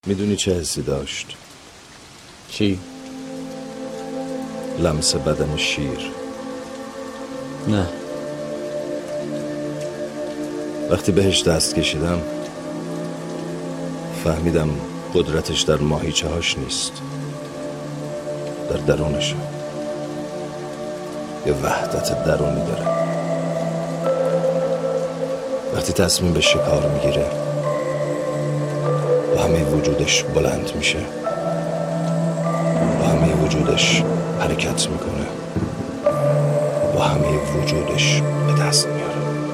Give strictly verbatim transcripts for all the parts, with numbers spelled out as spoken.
میدونی چه حسی داشت؟ چی؟ لمس بدن شیر. نه. وقتی بهش دست کشیدم فهمیدم قدرتش در ماهیچه هاش نیست، در درونشه. یه وحدت درونی داره. وقتی تصمیم به شکار میگیره با همه وجودش بلند میشه، با همه وجودش حرکت میکنه، با همه وجودش به دست میاره.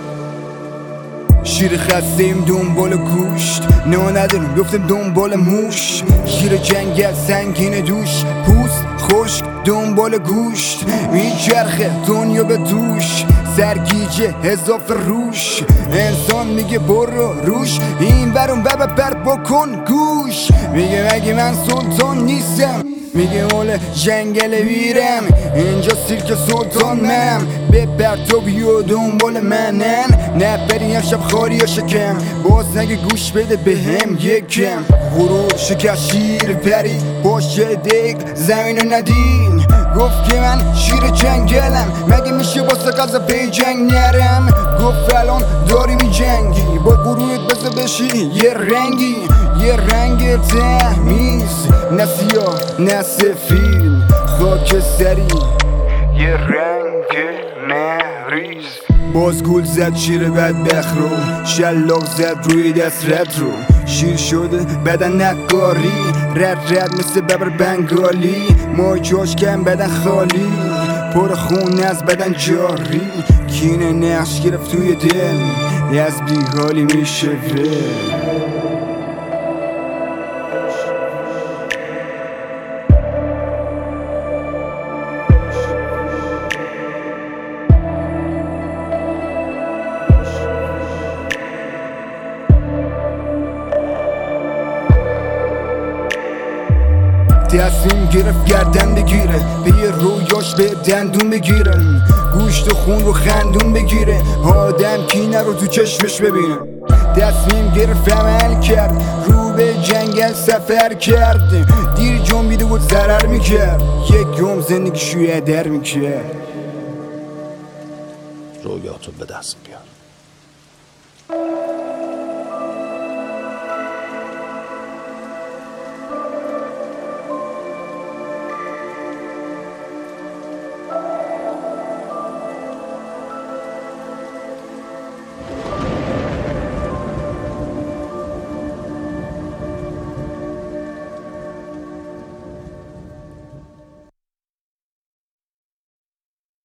شیر خستیم دنبال گوشت، نه ندارم بیفتیم دنبال موش. شیر جنگل سنگین دوش، پوست خشک دنبال گوشت. میچرخه دنیا به دوش، سرگیجه اضافه روش. انسان میگه برو روش، این برون بابا بر بکن گوش. میگه مگه من سلطان نیستم، میگه اول جنگل ویرم، اینجا سیرک سلطان منم. به پرتابی و دنبال منن، نه بری یه شب خاری یا شکم. باز نگه گوش بده به هم یکم. غرور شکست شیر پری باشه دیگ زمین ندین. گفت که من شیر جنگلم، مگه میشه با سقاز پی جنگ نرم. گفت الان داری می جنگی، با گروهت بزه بشی یه رنگی. یه رنگ تمیز، نه سیاه نه سفید، خاک سری یه رنگ نریز. باز گول زد شیر بدبخت رو، شلاق زد روی دست رد رو. شیر شده بدن نقاری، رد رد مثل ببر بنگالی. ماجاش کم بدن خالی، پر خون از بدن جاری. کینه نقش گرفت توی دل، از بیحالی میشه ول. تصمیم گرفت گردن بگیره، به یه رویاش به دندون بگیره. گوشت و خون رو خندون بگیره، آدم کینه رو تو چشمش ببینه. تصمیم گرفت عمل کرد، رو به جنگل سفر کرد. دیر جنبیده بود ضرر میکرد، یک گم زندگی شویه در میکرد. رویاتو به دست بیار.